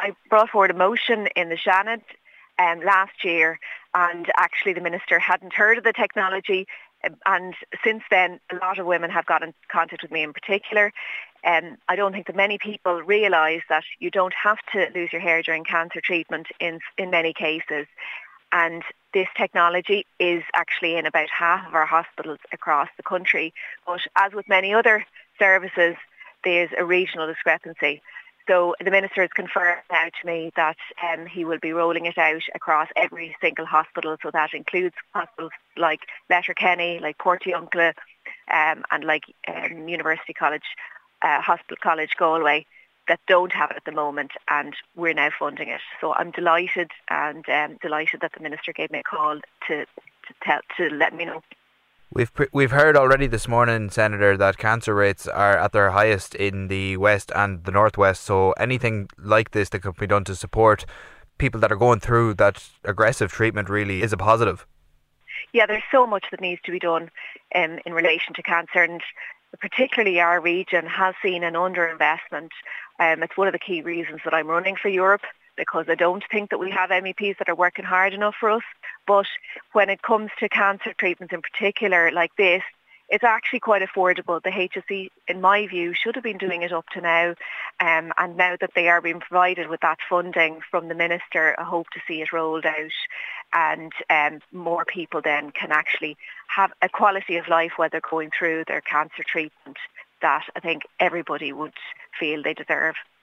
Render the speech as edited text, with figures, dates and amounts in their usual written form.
I brought forward a motion in the Seanad last year, and actually the Minister hadn't heard of the technology, and since then a lot of women have got in contact with me in particular. I don't think that many people realise that you don't have to lose your hair during cancer treatment in many cases, and this technology is actually in about half of our hospitals across the country. But as with many other services, there's a regional discrepancy. So the Minister has confirmed now to me that he will be rolling it out across every single hospital. So that includes hospitals like Letterkenny, like Portiuncula, and like University College, Hospital College Galway, that don't have it at the moment, and we're now funding it. So I'm delighted, and delighted that the Minister gave me a call to let me know. We've heard already this morning, Senator, that cancer rates are at their highest in the West and the Northwest. So anything like this that could be done to support people that are going through that aggressive treatment really is a positive. Yeah, there's so much that needs to be done in relation to cancer, and particularly our region has seen an underinvestment. It's one of the key reasons that I'm running for Europe, because I don't think that we have MEPs that are working hard enough for us. But when it comes to cancer treatments in particular like this, it's actually quite affordable. The HSE, in my view, should have been doing it up to now. And now that they are being provided with that funding from the Minister, I hope to see it rolled out, and more people then can actually have a quality of life while they're going through their cancer treatment that I think everybody would feel they deserve.